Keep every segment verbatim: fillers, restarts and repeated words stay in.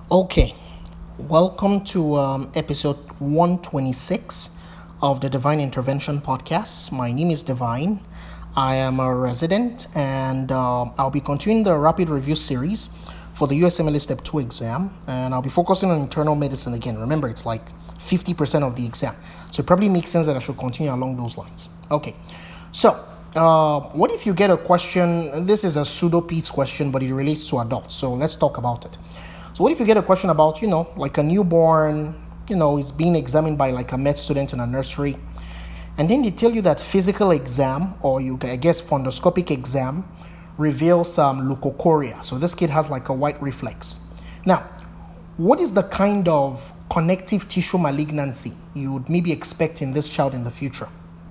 Okay, welcome to um, episode one twenty-six of the Divine Intervention Podcast. My name is Divine. I am a resident, and um, I'll be continuing the rapid review series for the U S M L E Step two exam, and I'll be focusing on internal medicine again. Remember, it's like fifty percent of the exam, so it probably makes sense that I should continue along those lines. Okay, so uh, what if you get a question? This is a pseudo P E T S question, but it relates to adults, so let's talk about it. So what if you get a question about, you know, like a newborn, you know, is being examined by like a med student in a nursery, and then they tell you that physical exam, or you, I guess, fundoscopic exam reveals um, leukocoria. So this kid has like a white reflex. Now, what is the kind of connective tissue malignancy you would maybe expect in this child in the future?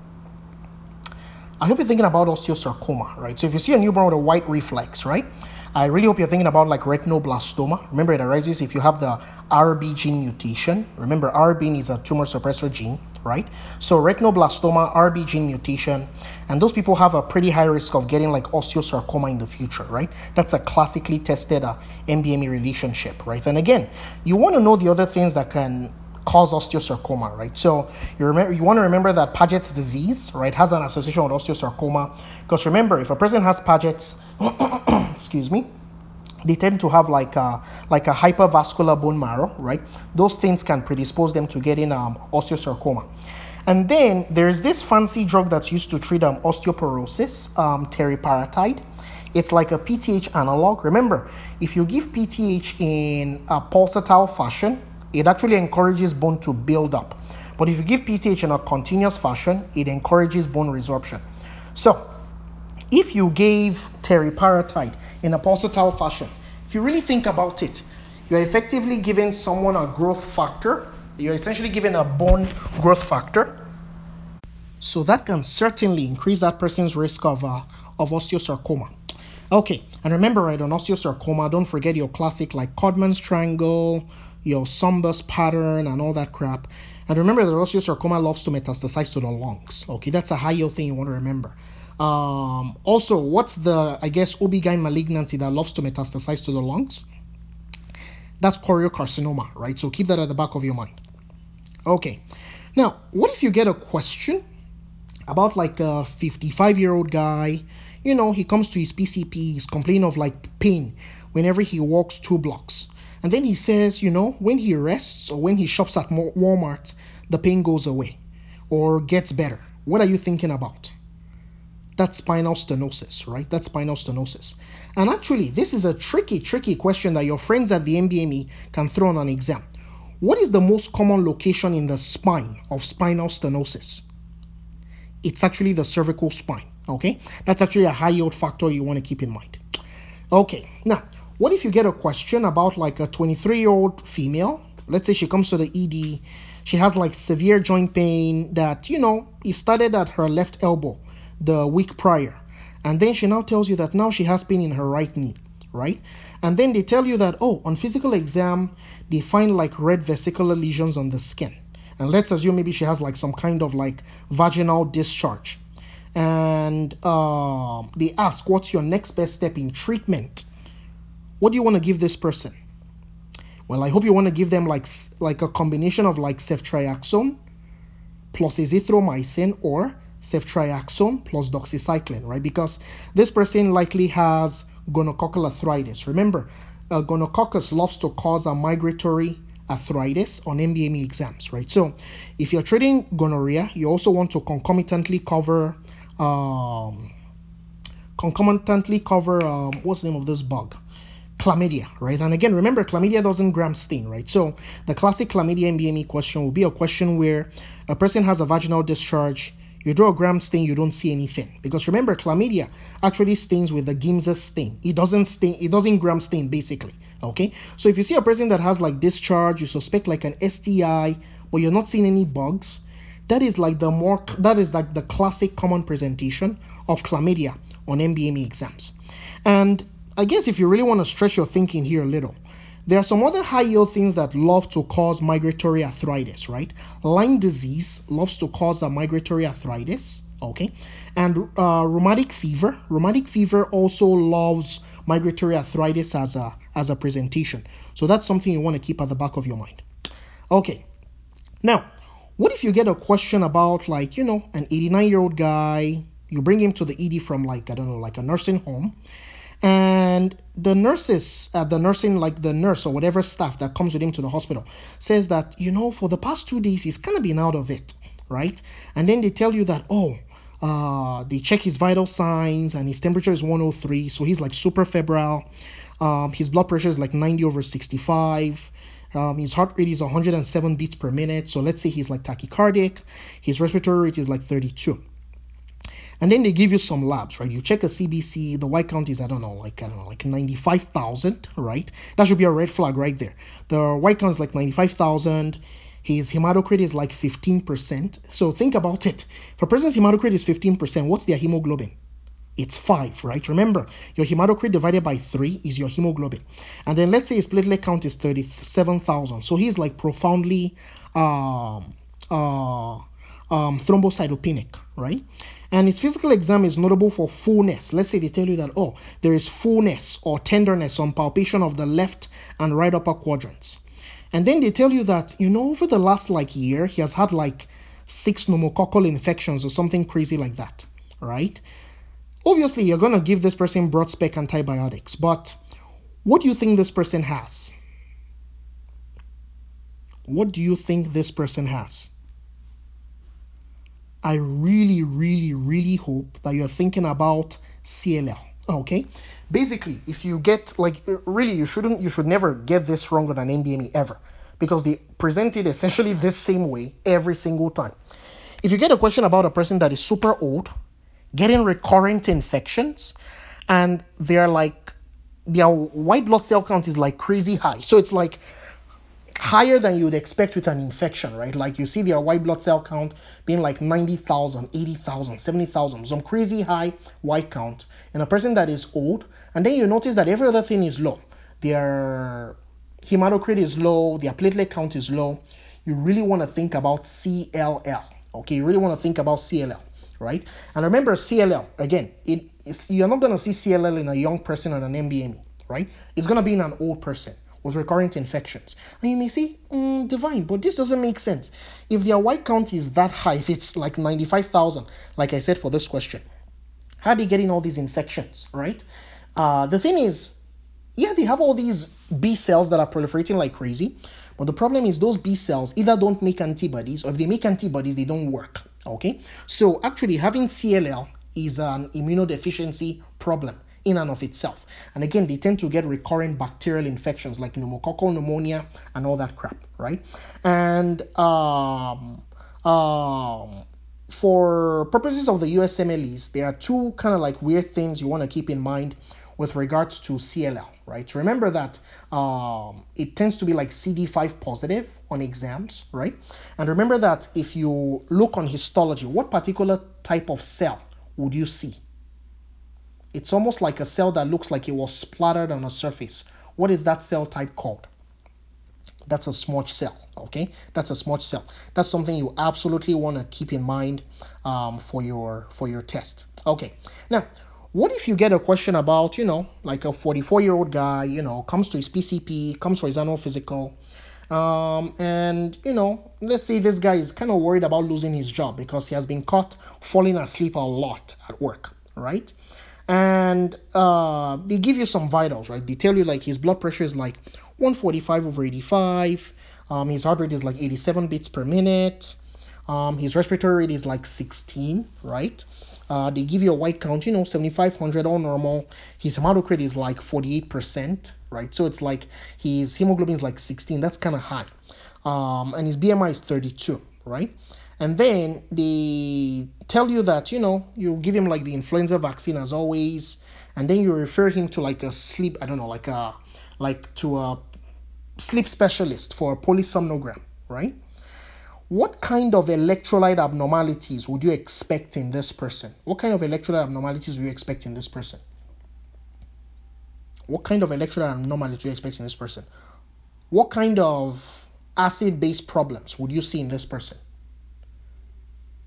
I hope you're thinking about osteosarcoma, right? So if you see a newborn with a white reflex, right? I really hope you're thinking about like retinoblastoma. Remember, it arises if you have the R B gene mutation. Remember, R B is a tumor suppressor gene, right? So retinoblastoma, R B gene mutation, and those people have a pretty high risk of getting like osteosarcoma in the future, right? That's a classically tested uh, M B M E relationship, right? And again, you want to know the other things that can cause osteosarcoma, right? So you remember, you want to remember that Paget's disease, right, has an association with osteosarcoma. Because remember, if a person has Paget's, excuse me, they tend to have like a like a hypervascular bone marrow, right? Those things can predispose them to getting um, osteosarcoma. And then there's this fancy drug that's used to treat um, osteoporosis, um, teriparatide. It's like a P T H analog. Remember, if you give P T H in a pulsatile fashion, it actually encourages bone to build up. But if you give P T H in a continuous fashion, it encourages bone resorption. So if you gave teriparatide in a pulsatile fashion, if you really think about it, you're effectively giving someone a growth factor. You're essentially giving a bone growth factor. So that can certainly increase that person's risk of uh, of osteosarcoma. Okay, and remember, right, on osteosarcoma, don't forget your classic like Codman's triangle, your Sombus pattern, and all that crap. And remember that osteosarcoma loves to metastasize to the lungs. Okay, that's a high yield thing you want to remember. Um, also, what's the, I guess, O B G Y N malignancy that loves to metastasize to the lungs? That's choriocarcinoma, right? So keep that at the back of your mind. Okay, now, what if you get a question about like a fifty-five-year-old guy? You know, he comes to his P C P, he's complaining of like pain whenever he walks two blocks. And then he says, you know, when he rests or when he shops at Walmart, the pain goes away or gets better. What are you thinking about? That's spinal stenosis, right? That's spinal stenosis. And actually, this is a tricky, tricky question that your friends at the M B M E can throw on an exam. What is the most common location in the spine of spinal stenosis? It's actually the cervical spine, okay? That's actually a high yield factor you want to keep in mind. Okay, now, what if you get a question about like a twenty-three-year-old female? Let's say she comes to the E D, she has like severe joint pain that, you know, it started at her left elbow the week prior. And then she now tells you that now she has pain in her right knee, right? And then they tell you that, oh, on physical exam, they find like red vesicular lesions on the skin. And let's assume maybe she has like some kind of like vaginal discharge. And uh, they ask, what's your next best step in treatment? What do you want to give this person? Well, I hope you want to give them like like a combination of like ceftriaxone plus azithromycin or ceftriaxone plus doxycycline, right? Because this person likely has gonococcal arthritis. Remember, uh, gonococcus loves to cause a migratory arthritis on M B M E exams, right? So if you're treating gonorrhea, you also want to concomitantly cover um, concomitantly cover um, what's the name of this bug? Chlamydia, right? And again, remember, chlamydia doesn't gram stain, right? So the classic chlamydia M B M E question will be a question where a person has a vaginal discharge, you draw a gram stain, you don't see anything. Because remember, chlamydia actually stains with the Giemsa stain. It doesn't stain, it doesn't gram stain, basically. Okay? So if you see a person that has like discharge, you suspect like an S T I, but you're not seeing any bugs, that is like the more that is like the classic common presentation of chlamydia on M B M E exams. And I guess if you really want to stretch your thinking here a little, there are some other high yield things that love to cause migratory arthritis, right? Lyme disease loves to cause a migratory arthritis, okay? And uh, rheumatic fever. Rheumatic fever also loves migratory arthritis as a as a presentation. So that's something you want to keep at the back of your mind. Okay. Now, what if you get a question about, like, you know, an eighty-nine-year-old guy, you bring him to the E D from, like, I don't know, like a nursing home, and the nurses at the nursing, like the nurse or whatever staff that comes with him to the hospital says that, you know, for the past two days, he's kind of been out of it, right? And then they tell you that, oh, uh, they check his vital signs and his temperature is one oh three, so he's like super febrile. Um, his blood pressure is like ninety over sixty-five. Um, his heart rate is one hundred seven beats per minute. So let's say he's like tachycardic. His respiratory rate is like thirty-two. And then they give you some labs, right? You check a C B C, the white count is, I don't know, like, I don't know, like ninety-five thousand, right? That should be a red flag right there. The white count is like ninety-five thousand. His hematocrit is like fifteen percent. So think about it. If a person's hematocrit is fifteen percent, what's their hemoglobin? It's five, right? Remember, your hematocrit divided by three is your hemoglobin. And then let's say his platelet count is thirty-seven thousand. So he's like profoundly um, uh, um, thrombocytopenic, right? And his physical exam is notable for fullness. Let's say they tell you that, oh, there is fullness or tenderness on palpation of the left and right upper quadrants. And then they tell you that, you know, over the last like year, he has had like six pneumococcal infections or something crazy like that, right? Obviously, you're going to give this person broad spec antibiotics, but what do you think this person has? What do you think this person has? I really, really, really hope that you're thinking about C L L, okay? Basically, if you get, like, really, you shouldn't, you should never get this wrong on an N B M E ever, because they present it essentially this same way every single time. If you get a question about a person that is super old, getting recurrent infections, and they're like, their white blood cell count is like crazy high. So it's like higher than you would expect with an infection, right? Like you see their white blood cell count being like ninety thousand, eighty thousand, seventy thousand, some crazy high white count in a person that is old. And then you notice that every other thing is low. Their hematocrit is low, their platelet count is low. You really want to think about C L L, okay? You really want to think about C L L, right? And remember, C L L, again, it, it's, you're not going to see C L L in a young person on an N B M E, right? It's going to be in an old person with recurrent infections. And you may say, mm, Divine, but this doesn't make sense. If their white count is that high, if it's like ninety-five thousand, like I said for this question, how are they getting all these infections, right? Uh, the thing is, yeah, they have all these B cells that are proliferating like crazy, but the problem is those B cells either don't make antibodies, or if they make antibodies, they don't work, okay? So actually having C L L is an immunodeficiency problem in and of itself. And again, they tend to get recurrent bacterial infections like pneumococcal pneumonia and all that crap, right? And um, um, for purposes of the U S M L Es, there are two kind of like weird things you want to keep in mind with regards to C L L, right? Remember that um, it tends to be like C D five positive on exams, right? And remember that if you look on histology, what particular type of cell would you see? It's almost like a cell that looks like it was splattered on a surface. What is that cell type called? That's a smudge cell, okay? That's a smudge cell. That's something you absolutely want to keep in mind um, for your for your test. Okay, now, what if you get a question about, you know, like a forty-four-year-old guy, you know, comes to his P C P, comes for his annual physical, um, and, you know, let's say this guy is kind of worried about losing his job because he has been caught falling asleep a lot at work, right? And uh, they give you some vitals, right? They tell you like his blood pressure is like one forty-five over eighty-five. Um, his heart rate is like eighty-seven beats per minute. Um, his respiratory rate is like sixteen, right? Uh, they give you a white count, you know, seventy-five hundred, all normal. His hematocrit is like forty-eight percent, right? So it's like his hemoglobin is like sixteen. That's kind of high. Um, and his B M I is thirty-two, right? And then they tell you that, you know, you give him like the influenza vaccine as always, and then you refer him to like a sleep, I don't know, like a, like to a sleep specialist for a polysomnogram, right? What kind of electrolyte abnormalities would you expect in this person? What kind of electrolyte abnormalities would you expect in this person? What kind of electrolyte abnormalities do you expect in this person? What kind of acid-base problems would you see in this person?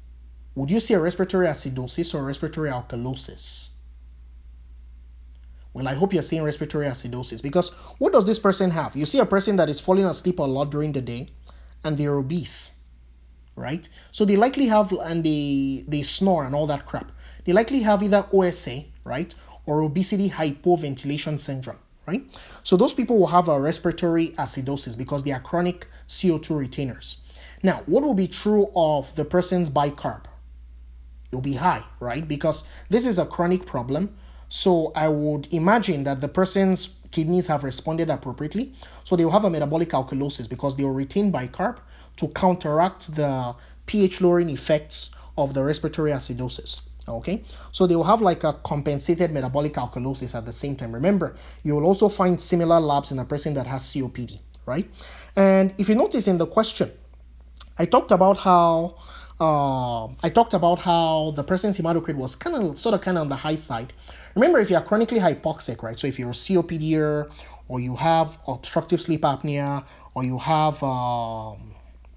Would you see a respiratory acidosis or respiratory alkalosis? Well, I hope you're seeing respiratory acidosis, because what does this person have? You see a person that is falling asleep a lot during the day and they're obese, right? So they likely have, and they, they snore and all that crap. They likely have either O S A, right, or obesity hypoventilation syndrome, right? So those people will have a respiratory acidosis because they are chronic C O two retainers. Now, what will be true of the person's bicarb? It will be high, right? Because this is a chronic problem. So I would imagine that the person's kidneys have responded appropriately. So they will have a metabolic alkalosis because they will retain bicarb to counteract the pH lowering effects of the respiratory acidosis. Okay, so they will have like a compensated metabolic alkalosis at the same time. Remember, you will also find similar labs in a person that has C O P D, right? And if you notice in the question, I talked about how uh, I talked about how the person's hematocrit was kind of sort of kind of on the high side. Remember, if you are chronically hypoxic, right? So if you're a C O P D er, or you have obstructive sleep apnea, or you have um,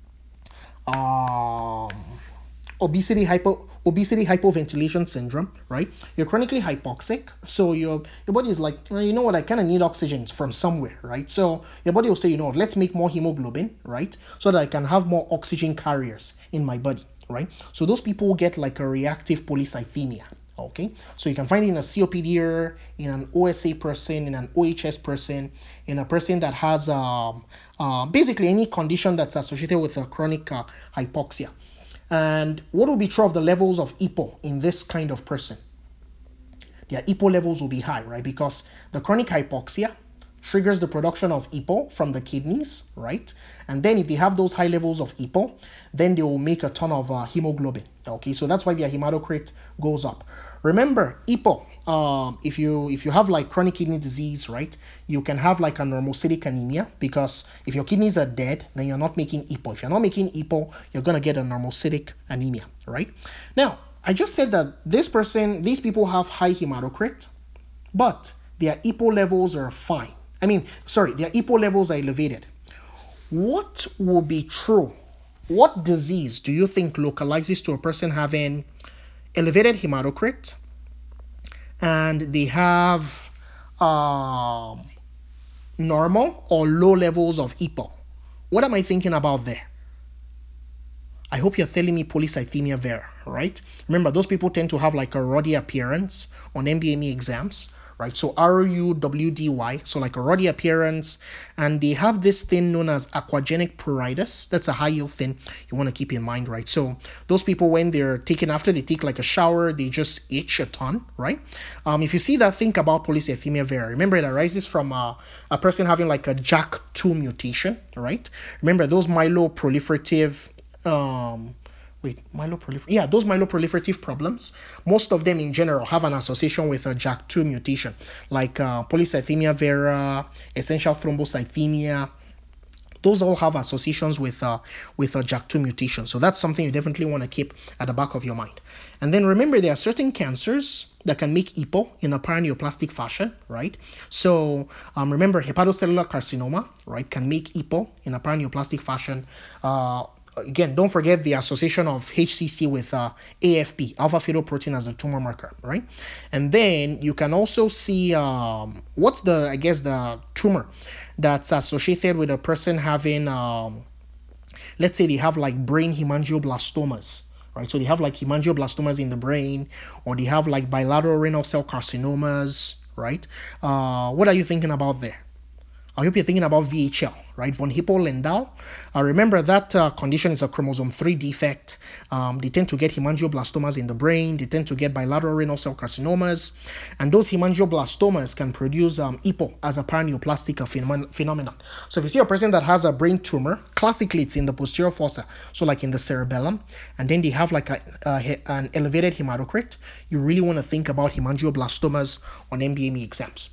um, obesity hypo obesity hypoventilation syndrome, right? You're chronically hypoxic, so your your body is like, well, you know what, I kind of need oxygen from somewhere, right? So your body will say, you know what, let's make more hemoglobin, right? So that I can have more oxygen carriers in my body, right? So those people will get like a reactive polycythemia. Okay, so you can find it in a C O P D er, in an O S A person, in an O H S person, in a person that has um, uh, basically any condition that's associated with a chronic uh, hypoxia. And what will be true of the levels of E P O in this kind of person? Their E P O levels will be high, right? Because the chronic hypoxia triggers the production of E P O from the kidneys, right? And then if they have those high levels of E P O, then they will make a ton of uh, hemoglobin. Okay, so that's why their hematocrit goes up. Remember, E P O, um, if you if you have like chronic kidney disease, right, you can have like a normocytic anemia, because if your kidneys are dead, then you're not making E P O. If you're not making E P O, you're gonna get a normocytic anemia, right? Now, I just said that this person, these people have high hematocrit, but their E P O levels are fine. I mean, sorry, their E P O levels are elevated. What will be true? What disease do you think localizes to a person having elevated hematocrit and they have um, normal or low levels of E P O? What am I thinking about there? I hope you're telling me polycythemia vera, right? Remember, those people tend to have like a ruddy appearance on M B M E exams, right? So R U W D Y, so like a ruddy appearance, and they have this thing known as aquagenic pruritus. That's a high yield thing you want to keep in mind, right? So those people, when they're taking, after they take like a shower, they just itch a ton, right? Um, if you see that, think about polycythemia vera. Remember, it arises from a, a person having like a J A K two mutation, right? Remember, those myeloproliferative um wait myeloprolifer yeah those myeloproliferative problems, most of them in general have an association with a J A K two mutation, like uh, polycythemia vera, essential thrombocythemia. Those all have associations with uh, with a J A K two mutation. So that's something you definitely want to keep at the back of your mind. And then remember, there are certain cancers that can make E P O in a paraneoplastic fashion, right? So um, remember, hepatocellular carcinoma, right, can make E P O in a paraneoplastic fashion. Uh, Again, don't forget the association of H C C with uh, A F P, alpha fetoprotein, as a tumor marker, right? And then you can also see um, what's the, I guess, the tumor that's associated with a person having, um, let's say they have like brain hemangioblastomas, right? So they have like hemangioblastomas in the brain, or they have like bilateral renal cell carcinomas, right? Uh, what are you thinking about there? I hope you're thinking about V H L, right? Von Hippel-Lindau. Uh, remember that uh, condition is a chromosome three defect. Um, they tend to get hemangioblastomas in the brain. They tend to get bilateral renal cell carcinomas. And those hemangioblastomas can produce um, E P O as a paraneoplastic phenom- phenomenon. So if you see a person that has a brain tumor, classically it's in the posterior fossa, so like in the cerebellum, and then they have like a, a, an elevated hematocrit, you really want to think about hemangioblastomas on M B M E exams.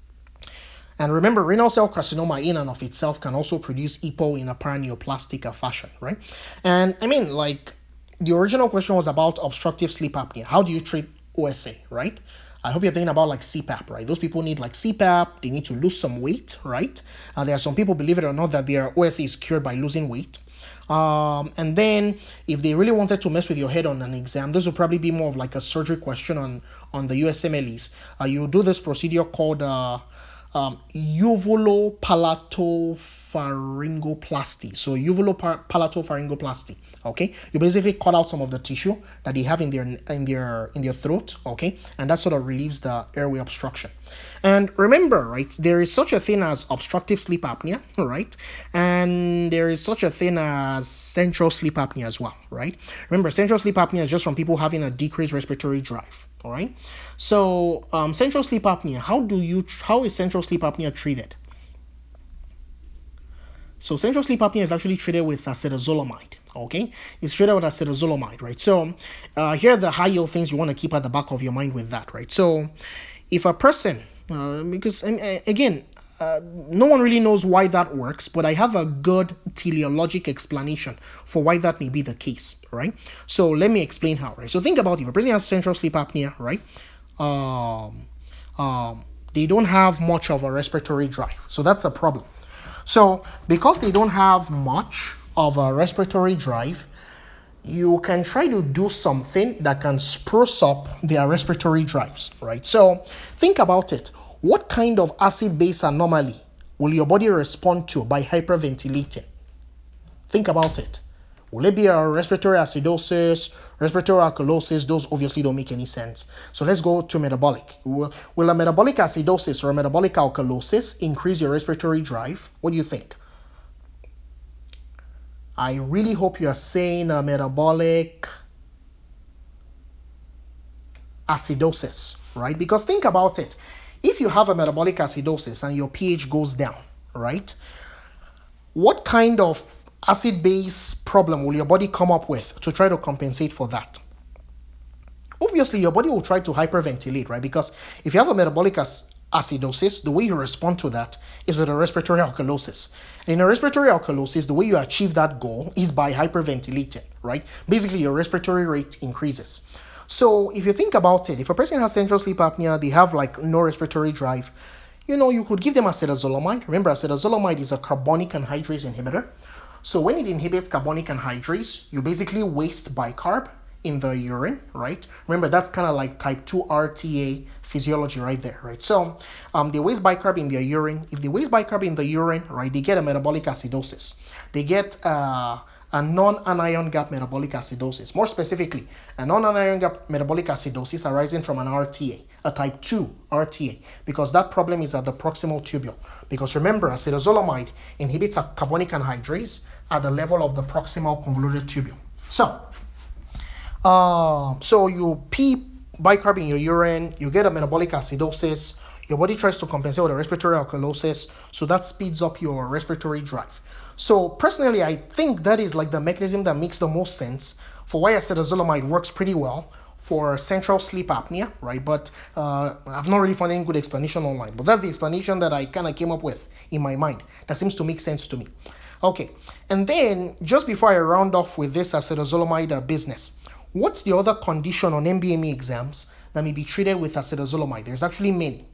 And remember, renal cell carcinoma in and of itself can also produce E P O in a paraneoplastic fashion, right? And I mean, like, the original question was about obstructive sleep apnea. How do you treat O S A, right? I hope you're thinking about like C PAP, right? Those people need like C PAP. They need to lose some weight, right? Uh, there are some people, believe it or not, that their O S A is cured by losing weight. Um, and then if they really wanted to mess with your head on an exam, this would probably be more of like a surgery question on, on the U S M L Es. Uh, you do this procedure called uh, um, uvulopalatopharyngoplasty. So uvulopalatopharyngoplasty. Okay, you basically cut out some of the tissue that they have in their in their in their throat. Okay, and that sort of relieves the airway obstruction. And remember, right, there is such a thing as obstructive sleep apnea, right? And there is such a thing as central sleep apnea as well, right? Remember, central sleep apnea is just from people having a decreased respiratory drive, all right? So, um, central sleep apnea, how do you, how is central sleep apnea treated? So central sleep apnea is actually treated with acetazolamide, okay? It's treated with acetazolamide, right? So uh, here are the high yield things you want to keep at the back of your mind with that, right? So if a person, uh, because again, uh, no one really knows why that works, but I have a good teleologic explanation for why that may be the case, right? So let me explain how, right? So think about it. If a person has central sleep apnea, right? Um, um, they don't have much of a respiratory drive, so that's a problem. So because they don't have much of a respiratory drive, you can try to do something that can spruce up their respiratory drives, right? So think about it. What kind of acid-base anomaly will your body respond to by hyperventilating? Think about it. Will it be a respiratory acidosis, respiratory alkalosis? Those obviously don't make any sense. So let's go to metabolic. Will, will a metabolic acidosis or a metabolic alkalosis increase your respiratory drive? What do you think? I really hope you are saying a metabolic acidosis, right? Because think about it. If you have a metabolic acidosis and your pH goes down, right? What kind of acid-base problem will your body come up with to try to compensate for that? Obviously, your body will try to hyperventilate, right? Because if you have a metabolic ac- acidosis, the way you respond to that is with a respiratory alkalosis. And in a respiratory alkalosis, the way you achieve that goal is by hyperventilating, right? Basically, your respiratory rate increases. So if you think about it, if a person has central sleep apnea, they have like no respiratory drive, you know, you could give them acetazolamide. Remember, acetazolamide is a carbonic anhydrase inhibitor. So when it inhibits carbonic anhydrase, you basically waste bicarb in the urine, right? Remember, that's kind of like type two R T A physiology right there, right? So um, they waste bicarb in their urine. If they waste bicarb in the urine, right, they get a metabolic acidosis. They get uh, a non-anion gap metabolic acidosis. More specifically, a non-anion gap metabolic acidosis arising from an R T A, a type two R T A, because that problem is at the proximal tubule. Because remember, acetazolamide inhibits a carbonic anhydrase at the level of the proximal convoluted tubule. So, uh, so you pee bicarb in your urine, you get a metabolic acidosis, your body tries to compensate with a respiratory alkalosis, so that speeds up your respiratory drive. So personally, I think that is like the mechanism that makes the most sense for why acetazolamide works pretty well for central sleep apnea, right? But uh, I've not really found any good explanation online. But that's the explanation that I kind of came up with in my mind. That seems to make sense to me. Okay, and then just before I round off with this acetazolamide uh, business, what's the other condition on M B M E exams that may be treated with acetazolamide? There's actually many.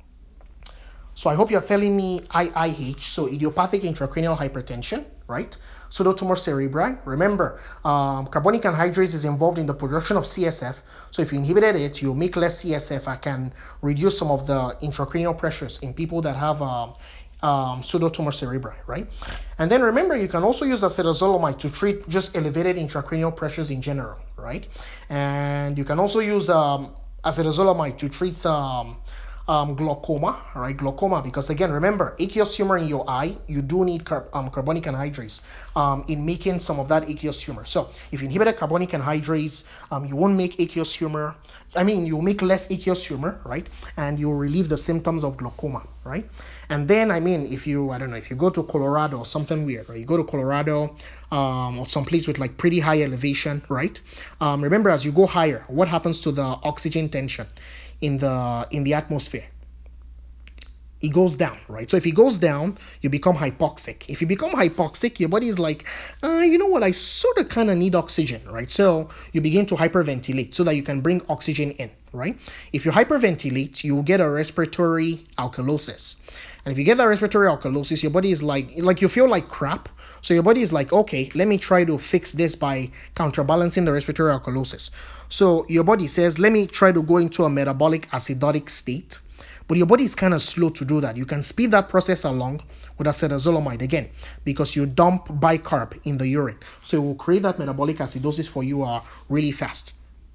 So I hope you're telling me I I H, so idiopathic intracranial hypertension, right? Pseudotumor cerebri. Remember, um, carbonic anhydrase is involved in the production of C S F. So if you inhibited it, you'll make less C S F. I can reduce some of the intracranial pressures in people that have um, um, pseudotumor cerebri, right? And then remember, you can also use acetazolamide to treat just elevated intracranial pressures in general, right? And you can also use um, acetazolamide to treat um, Um, glaucoma, right? Glaucoma, because again, remember, aqueous humor in your eye, you do need car- um, carbonic anhydrase um, in making some of that aqueous humor. So if you inhibit carbonic anhydrase, um, you won't make aqueous humor. I mean, you'll make less aqueous humor, right? And you'll relieve the symptoms of glaucoma, right? And then, I mean, if you, I don't know, if you go to Colorado or something weird, right? You go to Colorado um, or some place with like pretty high elevation, right? Um, remember, as you go higher, what happens to the oxygen tension in the in the atmosphere? it goes down, right? So if it goes down, you become hypoxic. If you become hypoxic, your body is like, uh, you know what, I sort of kind of need oxygen, right? So you begin to hyperventilate so that you can bring oxygen in, right? If you hyperventilate, you will get a respiratory alkalosis. And if you get that respiratory alkalosis, your body is like, like you feel like crap. So your body is like, okay, let me try to fix this by counterbalancing the respiratory alkalosis. So your body says, let me try to go into a metabolic acidotic state. But your body is kind of slow to do that. You can speed that process along with acetazolamide again, because you dump bicarb in the urine. So it will create that metabolic acidosis for you uh, really fast.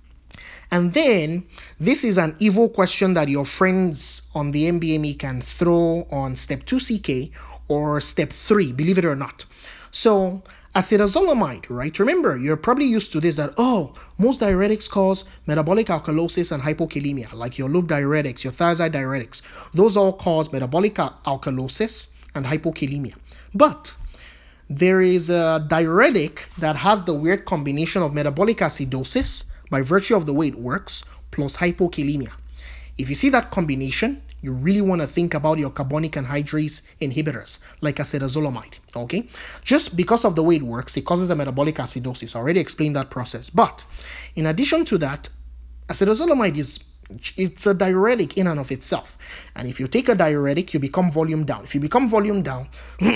And then this is an evil question that your friends on the M B M E can throw on step two C K or step three, believe it or not. So acetazolamide, right? Remember, you're probably used to this, that, oh, most diuretics cause metabolic alkalosis and hypokalemia, like your loop diuretics, your thiazide diuretics. Those all cause metabolic al- alkalosis and hypokalemia. But there is a diuretic that has the weird combination of metabolic acidosis, by virtue of the way it works, plus hypokalemia. If you see that combination, you really want to think about your carbonic anhydrase inhibitors, like acetazolamide, okay? Just because of the way it works, it causes a metabolic acidosis. I already explained that process. But in addition to that, acetazolamide is it's a diuretic in and of itself. And if you take a diuretic, you become volume down. If you become volume down,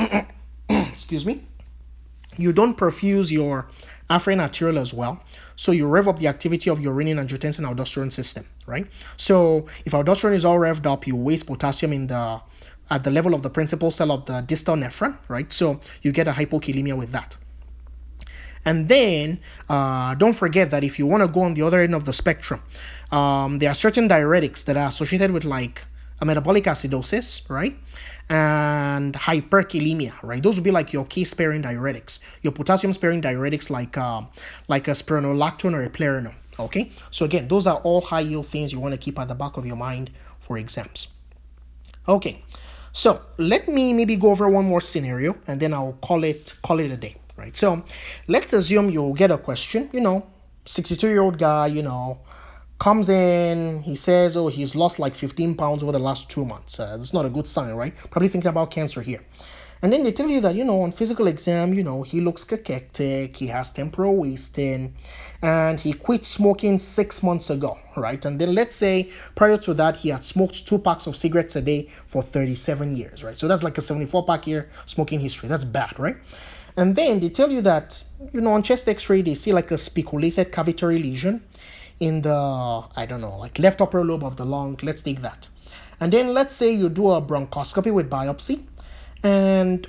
excuse me, you don't perfuse your afferent arteriole as well, so you rev up the activity of your renin, angiotensin, aldosterone system, right? So if aldosterone is all revved up, you waste potassium in the at the level of the principal cell of the distal nephron, right? So you get a hypokalemia with that. And then uh, don't forget that if you want to go on the other end of the spectrum, um, there are certain diuretics that are associated with like a metabolic acidosis, right? And hyperkalemia, right? Those would be like your K-sparing diuretics, your potassium-sparing diuretics, like um, like a spironolactone or a Pleuronol. Okay, so again, those are all high-yield things you want to keep at the back of your mind for exams. Okay, so let me maybe go over one more scenario, and then I'll call it call it a day, right? So let's assume you'll get a question. You know, sixty-two-year-old guy, you know, comes in, he says, oh, he's lost like fifteen pounds over the last two months. Uh, that's not a good sign, right? Probably thinking about cancer here. And then they tell you that, you know, on physical exam, you know, he looks cachectic, he has temporal wasting, and he quit smoking six months ago, right? And then let's say prior to that, he had smoked two packs of cigarettes a day for thirty-seven years, right? So that's like a seventy-four pack year smoking history. That's bad, right? And then they tell you that, you know, on chest x-ray, they see like a spiculated cavitary lesion in the, I don't know, like left upper lobe of the lung. Let's take that. And then let's say you do a bronchoscopy with biopsy, and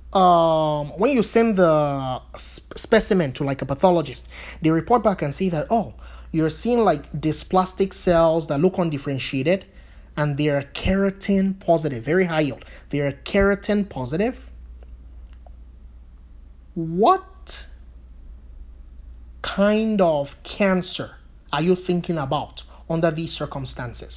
um, when you send the sp- specimen to like a pathologist, they report back and say that, oh, you're seeing like dysplastic cells that look undifferentiated, and they're keratin positive, very high yield. They're keratin positive. What kind of cancer are you thinking about under these circumstances?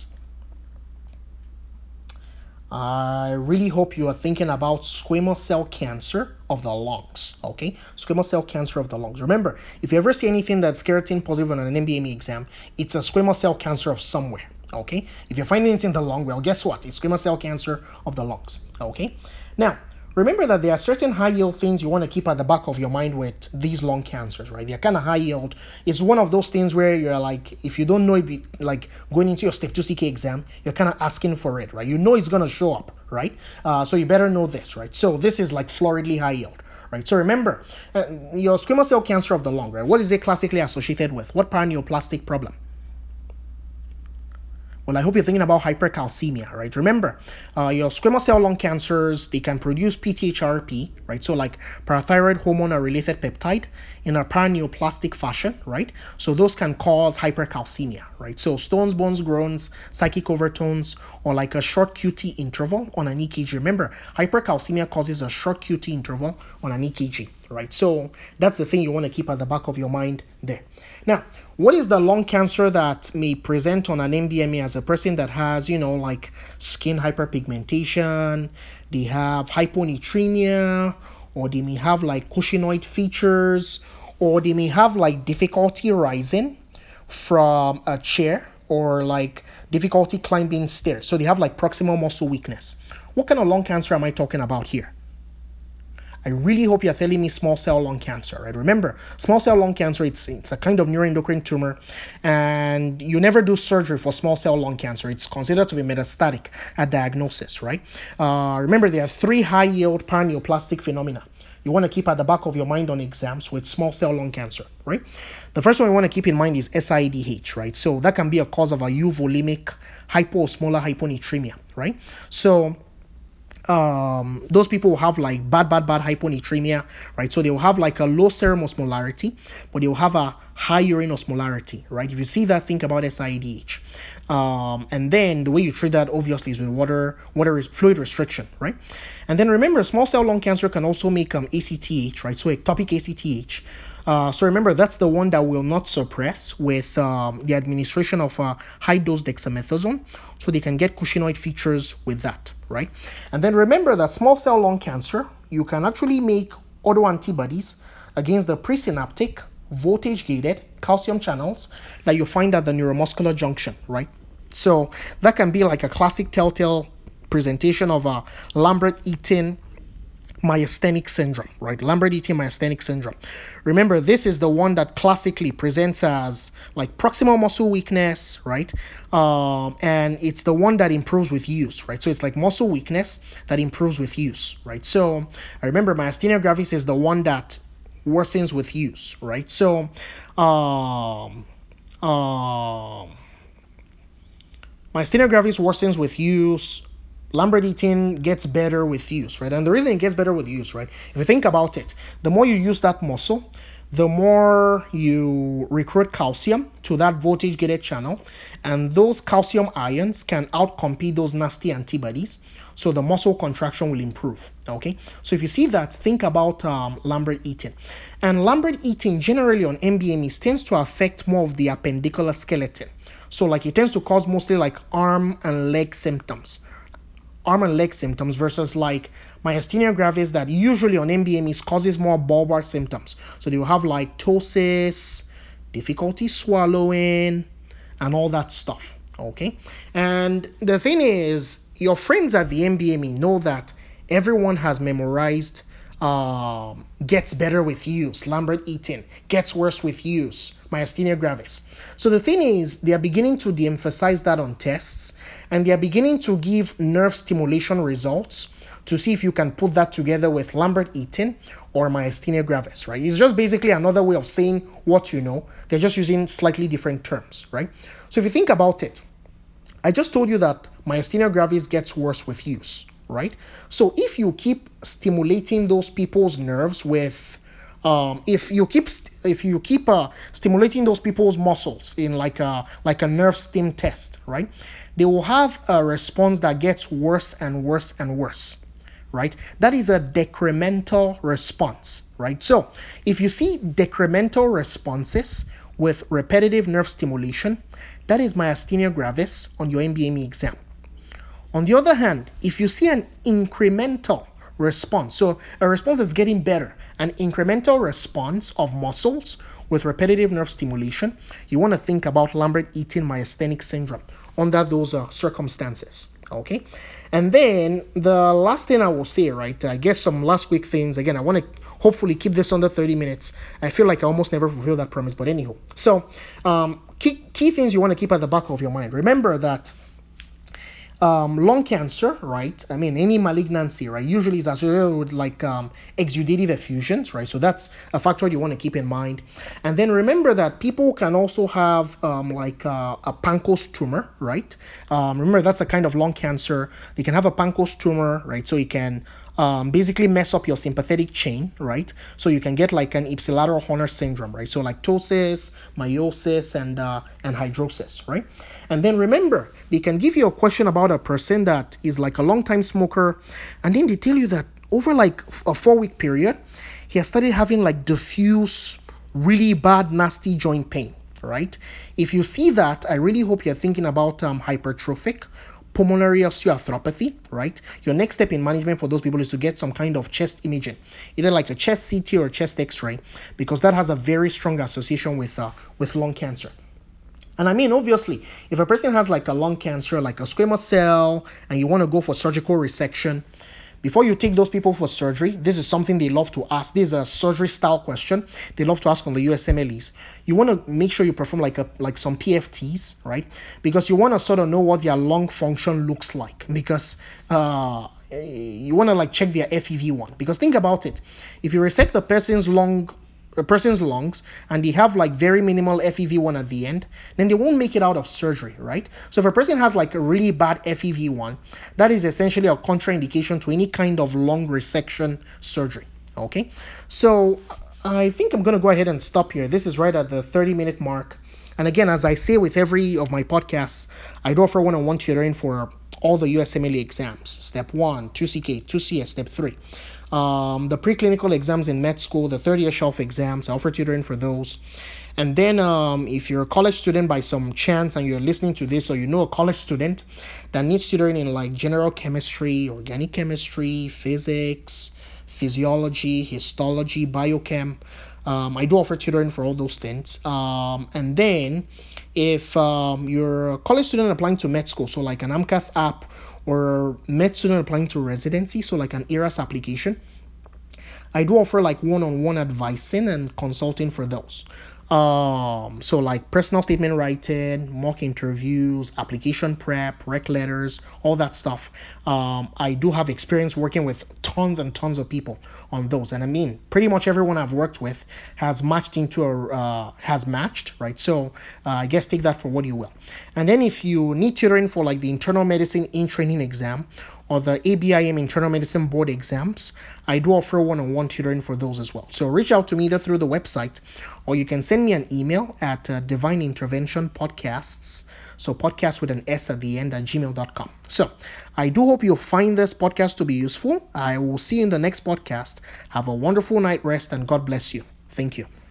I really hope you are thinking about squamous cell cancer of the lungs, okay? Squamous cell cancer of the lungs. Remember, if you ever see anything that's keratin positive on an M B M E exam, it's a squamous cell cancer of somewhere, okay? If you're finding it in the lung, well, guess what? It's squamous cell cancer of the lungs, okay? Now, remember that there are certain high yield things you want to keep at the back of your mind with these lung cancers, right? They're kind of high yield. It's one of those things where you're like, if you don't know it, like going into your step two C K exam, you're kind of asking for it, right? You know it's going to show up, right? Uh, so you better know this, right? So this is like floridly high yield, right? So remember, uh, your squamous cell cancer of the lung, right? What is it classically associated with? What paraneoplastic problem? Well, I hope you're thinking about hypercalcemia, right? Remember, uh, your squamous cell lung cancers, they can produce P T H R P, right? So like parathyroid hormone or related peptide in a paraneoplastic fashion, right? So those can cause hypercalcemia, right? So stones, bones, groans, psychic overtones, or like a short Q T interval on an E K G. Remember, hypercalcemia causes a short Q T interval on an E K G, right? So that's the thing you want to keep at the back of your mind there. Now, what is the lung cancer that may present on an M B M E as a person that has, you know, like skin hyperpigmentation, they have hyponatremia, or they may have like cushingoid features, or they may have like difficulty rising from a chair, or like difficulty climbing stairs. So they have like proximal muscle weakness. What kind of lung cancer am I talking about here? I really hope you're telling me small cell lung cancer, right? Remember, small cell lung cancer, it's, it's a kind of neuroendocrine tumor, and you never do surgery for small cell lung cancer. It's considered to be metastatic at diagnosis, right? Uh, remember, there are three high-yield paraneoplastic phenomena you want to keep at the back of your mind on exams with small cell lung cancer, right? The first one you want to keep in mind is S I D H, right? So that can be a cause of a euvolemic hypoosmolar hyponatremia, right? So um, those people will have like bad, bad, bad hyponatremia, right? So they will have like a low serum osmolarity, but they will have a high urine osmolarity, right? If you see that, think about S I D H. Um, and then the way you treat that obviously is with water, water is fluid restriction, right? And then remember, small cell lung cancer can also make um, A C T H, right? So ectopic A C T H. Uh, so remember, that's the one that will not suppress with um, the administration of uh, high-dose dexamethasone, so they can get cushingoid features with that, right? And then remember that small cell lung cancer, you can actually make autoantibodies against the presynaptic, voltage-gated calcium channels that you find at the neuromuscular junction, right? So that can be like a classic telltale presentation of a Lambert-Eaton myasthenic syndrome, right? Lambert-Eaton myasthenic syndrome. Remember, this is the one that classically presents as like proximal muscle weakness, right? Um, and it's the one that improves with use, right? So it's like muscle weakness that improves with use, right? So I remember myasthenia gravis is the one that worsens with use, right? So, um, um, myasthenia gravis worsens with use. Lambert-Eaton gets better with use, right? And the reason it gets better with use, right? If you think about it, the more you use that muscle, the more you recruit calcium to that voltage-gated channel, and those calcium ions can outcompete those nasty antibodies, so the muscle contraction will improve, okay? So if you see that, think about um, Lambert-Eaton. And Lambert-Eaton generally on M B M Es tends to affect more of the appendicular skeleton. So like it tends to cause mostly like arm and leg symptoms. arm and leg symptoms versus like myasthenia gravis that usually on M B M Es causes more bulbar symptoms. So they will have like ptosis, difficulty swallowing, and all that stuff, okay? And the thing is, your friends at the M B M E know that everyone has memorized um, gets better with use, Lambert-Eaton, gets worse with use, myasthenia gravis. So the thing is, they are beginning to de-emphasize that on tests, and they are beginning to give nerve stimulation results to see if you can put that together with Lambert-Eaton or myasthenia gravis, right? It's just basically another way of saying what you know. They're just using slightly different terms, right? So if you think about it, I just told you that myasthenia gravis gets worse with use, right? So if you keep stimulating those people's nerves with, um, if you keep if you keep uh, stimulating those people's muscles in like a like a nerve stim test, right? They will have a response that gets worse and worse and worse, right? That is a decremental response, right? So if you see decremental responses with repetitive nerve stimulation, that is myasthenia gravis on your M B M E exam. On the other hand, if you see an incremental response, so a response that's getting better, an incremental response of muscles with repetitive nerve stimulation, you want to think about Lambert-Eaton myasthenic syndrome under those uh, circumstances, okay? And then the last thing I will say, right, I guess some last quick things. Again, I want to hopefully keep this under thirty minutes. I feel like I almost never fulfill that promise, but anyhow. So um, key, key things you want to keep at the back of your mind. Remember that Um, lung cancer, right? I mean, any malignancy, right? Usually is associated with like um, exudative effusions, right? So that's a factor you want to keep in mind. And then remember that people can also have um, like uh, a Pancoast tumor, right? Um, remember that's a kind of lung cancer. They can have a Pancoast tumor, right? So it can um, basically mess up your sympathetic chain, right? So you can get like an ipsilateral Horner syndrome, right? So like ptosis, meiosis, and uh, and hydrosis, right? And then remember, they can give you a question about a person that is like a long time smoker, and then they tell you that over like a four week period, he has started having like diffuse, really bad, nasty joint pain, right? If you see that, I really hope you're thinking about um, hypertrophic pulmonary osteoarthropathy, right? Your next step in management for those people is to get some kind of chest imaging, either like a chest C T or a chest X-ray, because that has a very strong association with uh, with lung cancer. And I mean, obviously, if a person has like a lung cancer, like a squamous cell, and you want to go for surgical resection, before you take those people for surgery, this is something they love to ask. This is a surgery style question they love to ask on the U S M L Es. You want to make sure you perform like a like some P F Ts, right? Because you want to sort of know what their lung function looks like. Because uh, you want to like check their F E V one. Because think about it, if you resect the person's lung a person's lungs and they have like very minimal F E V one at the end, then they won't make it out of surgery, right? So if a person has like a really bad F E V one, that is essentially a contraindication to any kind of lung resection surgery, okay? So I think I'm going to go ahead and stop here. This is right at the thirty minute mark. And again, as I say with every of my podcasts, I do offer one-on-one tutoring for all the U S M L E exams, step one, two C K, two C S, step three. Um, the preclinical exams in med school, the third year shelf exams, I offer tutoring for those. And then um, if you're a college student by some chance and you're listening to this, or you know a college student that needs tutoring in like general chemistry, organic chemistry, physics, physiology, histology, biochem, um, I do offer tutoring for all those things. Um, and then if um, you're a college student applying to med school, so like an AMCAS app, or med student applying to residency, so like an E R A S application, I do offer like one-on-one advising and consulting for those. Um, so like personal statement writing, mock interviews, application prep, rec letters, all that stuff. Um, I do have experience working with tons and tons of people on those, and I mean, pretty much everyone I've worked with has matched into a uh, has matched, right? So uh, I guess take that for what you will. And then if you need tutoring for like the internal medicine in training exam or the A B I M internal medicine board exams, I do offer one-on-one tutoring for those as well. So reach out to me either through the website, or you can send me an email at uh, Divine Intervention Podcasts, so podcast with an S at the end, at gmail dot com. So I do hope you find this podcast to be useful. I will see you in the next podcast. Have a wonderful night rest and God bless you. Thank you.